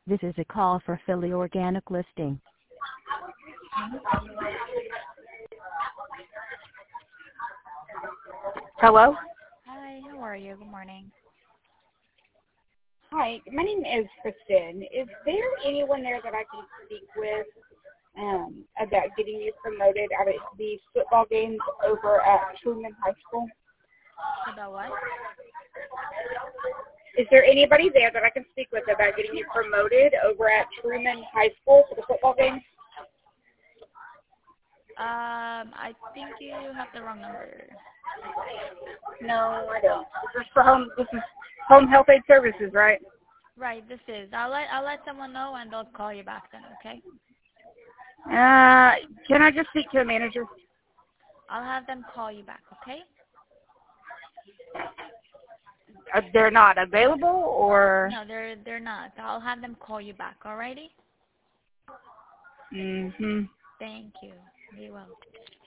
This is a call for Philly Organic Listing. Hello? Hi, how are you? Good morning. Hi, my name is Kristen. Is there anyone there that I can speak with about getting you promoted out of these football games over at Truman High School? About what? Is there anybody there that I can speak with about getting you promoted over at Truman High School for the football games? I think you have the wrong number. No, I don't. This is Home Health Aid Services, right? Right, this is. I'll let someone know and they'll call you back then, okay? Can I just speak to a manager? I'll have them call you back, okay? They're not available, or? No, they're not. I'll have them call you back, alrighty? Mm-hmm. Thank you. Be well.